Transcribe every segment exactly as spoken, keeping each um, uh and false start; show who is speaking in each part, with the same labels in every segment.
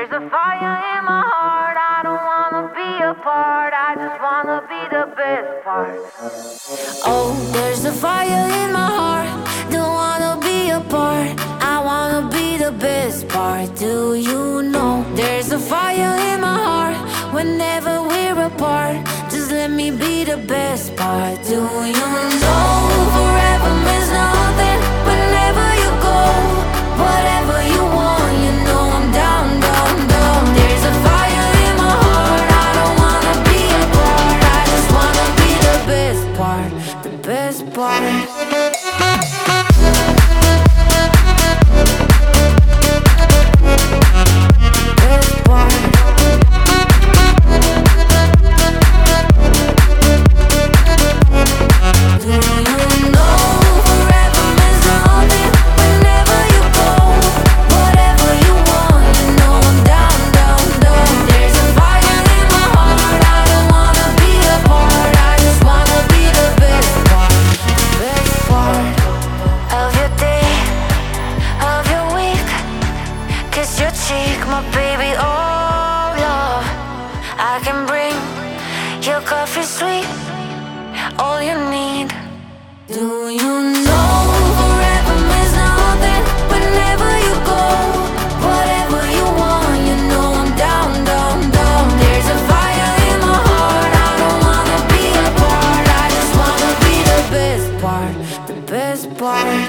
Speaker 1: There's a fire in my heart, I don't wanna be apart, I just wanna be the best part.
Speaker 2: Oh, there's a fire in my heart, don't wanna be apart, I wanna be the best part. Do you know? There's a fire in my heart, whenever we're apart, just let me be the best part. Do you know? Forever means nothing, whenever you go, whatever you want, you know I'm down, down, down. There's a fire in my heart, I don't wanna be apart, I just wanna be the best part, the best part. My baby, oh love, I can bring your coffee sweet, all you need. Do you know forever means nothing, whenever you go, whatever you want, you know I'm down, down, down. There's a fire in my heart, I don't wanna be apart, I just wanna be the best part, the best part.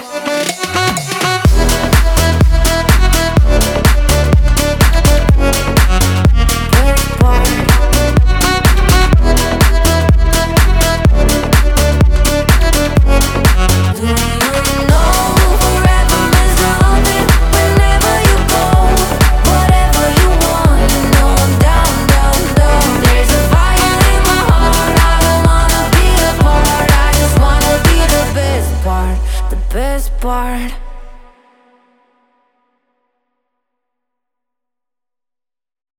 Speaker 2: Best part.